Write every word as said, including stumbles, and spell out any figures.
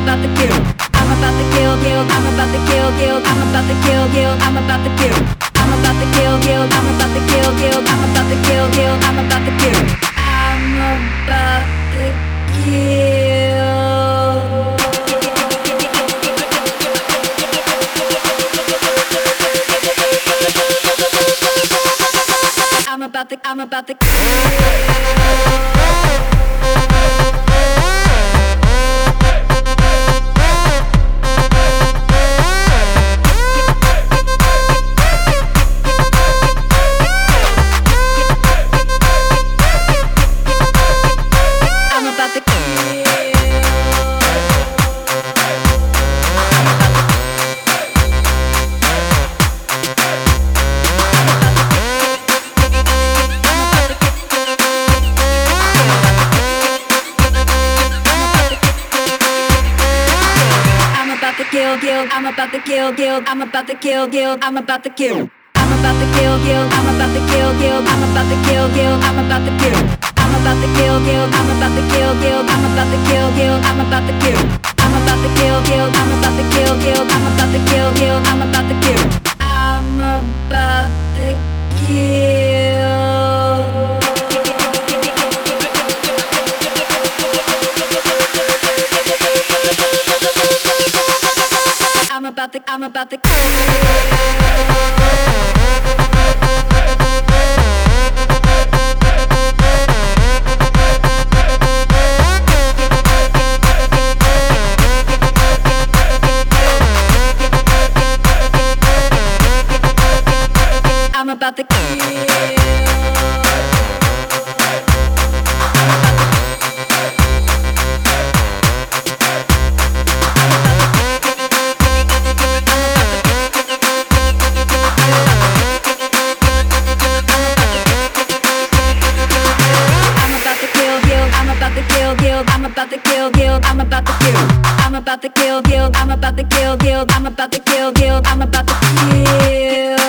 about to kill. I'm about to kill, kill. I'm about to kill, kill. I'm about to kill, kill. I'm about to kill. I'm about to kill, kill. I'm about to kill, kill. I'm about to kill, kill. I'm about to kill. I'm about to kill. I'm about to, I'm about to I'm about to kill, kill, I'm about to kill, kill, I'm about to kill, kill, I'm about to kill. I'm about to kill, kill, I'm about to kill, kill, I'm about to kill, kill, I'm about to kill. I'm about to kill, kill, I'm about to kill, kill, I'm about to kill, kill, I'm about to kill. I'm about to kill, kill, I'm about to kill, kill, I'm about to kill, kill, I'm about to kill. I'm about to kill. I'm about to, I'm about to I'm about to kill. I'm about to kill, kill, I'm about to kill. I'm about to kill, kill, I'm about to kill, kill, I'm about to kill, kill, I'm about to kill.